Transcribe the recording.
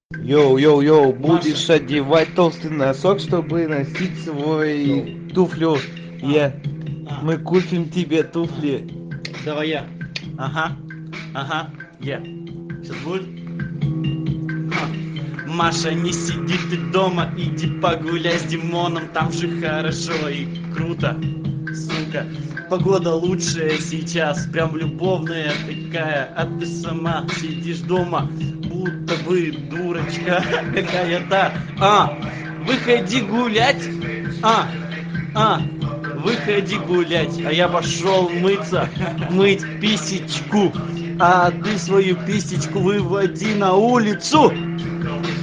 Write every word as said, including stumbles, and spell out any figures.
Йоу-йоу-йоу, будешь одевать толстый носок, чтобы носить свой туфлю. Я. А, Мы купим тебе туфли. давай я. Ага, ага, я. Сейчас будет? Ха. Маша, не сиди ты дома, иди погуляй с Димоном, там же хорошо и круто, сука. Погода лучшая сейчас, прям любовная такая, а ты сама сидишь дома, будто бы дурочка какая-то. А, выходи гулять, а, а, выходи гулять, а я пошел мыться, мыть писечку, а ты свою писечку выводи на улицу.